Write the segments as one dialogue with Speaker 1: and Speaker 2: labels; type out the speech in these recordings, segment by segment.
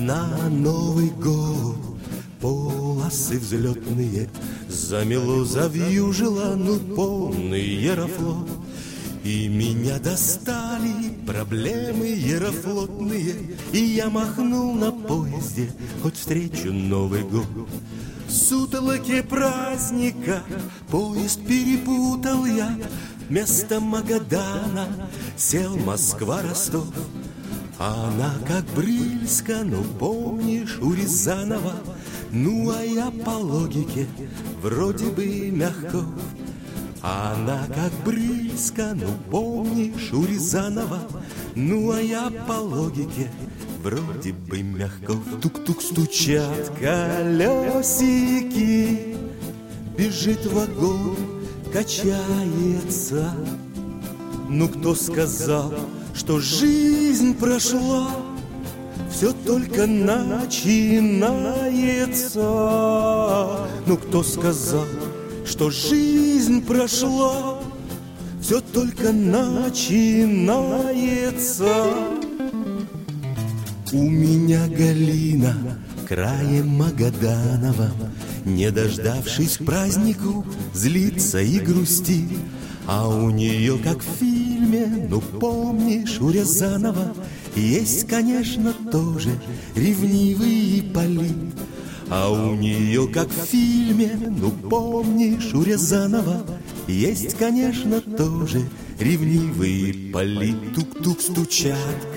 Speaker 1: На Новый год полосы взлетные замело, завьюжило, ну полный Аэрофлот. И меня достали проблемы аэрофлотные, и я махнул на поезде, хоть встречу Новый год. В сутолоке праздника поезд перепутал я, вместо Магадана сел Москва-Ростов. Она как Брыльска, ну помнишь, у Рязанова. Ну а я по логике вроде бы Мягков. Она как Брыльска, ну помнишь, у Рязанова. Ну а я по логике вроде бы Мягков. Тук-тук стучат колесики, бежит вагон, качается. Ну кто сказал, что жизнь прошла? Все только начинается. Ну кто сказал, что жизнь прошла? Все только начинается. У меня Галина краем Магаданова, не дождавшись к празднику, злится и грустит. А у нее, как в фильме, ну помнишь, у Рязанова, есть, конечно, тоже ревнивый Ипполит. А у нее, как в фильме, ну помнишь, у Рязанова, есть, конечно, тоже ревнивый Ипполит. Тук-тук стучат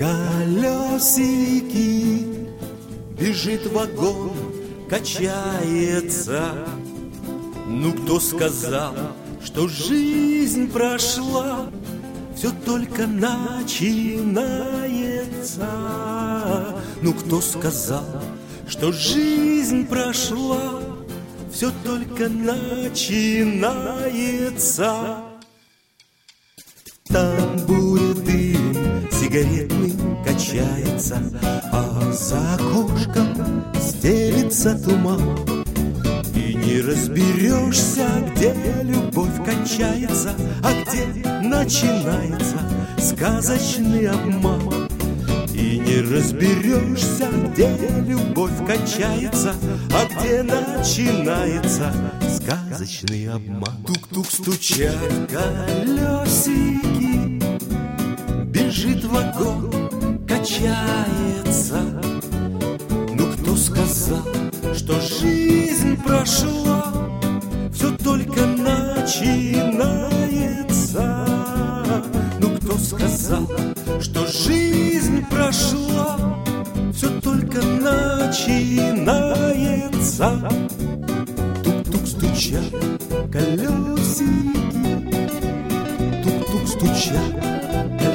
Speaker 1: колесики, бежит вагон, качается. Ну кто сказал, что жизнь прошла? Все только начинается. Ну кто сказал, что жизнь прошла? Все только начинается. Там будет дым сигаретный качается, а за окошком стелится туман. И не разберешься, где любовь кончается, а где начинается сказочный обман. И не разберешься, где любовь кончается, а где начинается сказочный обман. Тук-тук стучат колесики, бежит вагон, качается. Ну кто сказал, что жизнь прошла? Все только начинается. Ну кто сказал, что жизнь прошла? Все только начинается. Тук-тук стучат колесики, тук-тук стучат